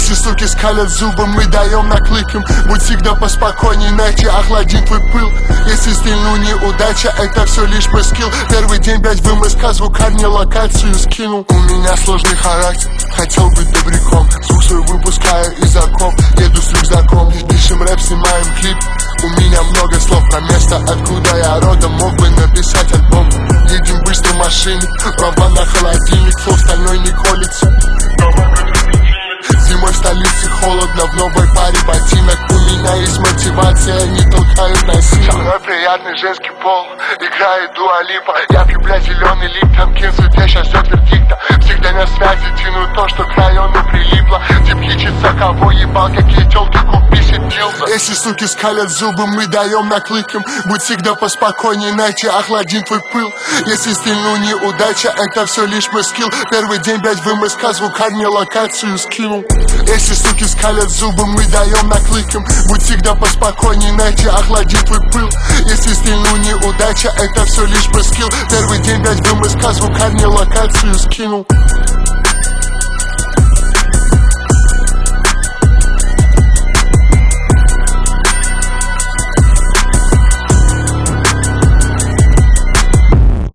Если суки скалят зубы, мы даем наклыкам. Будь всегда поспокойней, иначе охладим твой пыл. Если стрельну неудача, это все лишь мой скилл. Первый день, блять, в МСК звукарни локацию скинул. У меня сложный характер, хотел быть добряком. Звук свой выпускаю из оков, еду с рюкзаком. Пишем рэп, снимаем клип. У меня много слов про место, откуда я родом. Мог бы написать альбом. Едем быстро в машине, права на холодильник. Флоу стальной не колется. Зимой в столице холодно, в новой паре ботинок. У меня есть мотивация, не толкают насильно. Со мной приятный женский пол, играет Дуа Липа. Я пью, блядь, зеленый липтон, кинсу, тебя сейчас ждет вердикта. Всегда на связи тяну то, что к району прилипло. Тип хичится, кого ебал, какие тёлки купи сидился. Если суки скалят зубы, мы даем наклыкам. Будь всегда поспокойней, иначе охладим твой пыл. Если стрельну неудача, это все лишь мой скилл. Первый день, блядь, в МСК звукарни локацию скинул. Если суки скалят зубы, мы даем наклыкам. Будь всегда поспокойней, иначе охладим твой пыл. Если стрельну неудача, это все лишь мой скилл. Первый день, блядь, в МСК звукарни локацию скинул.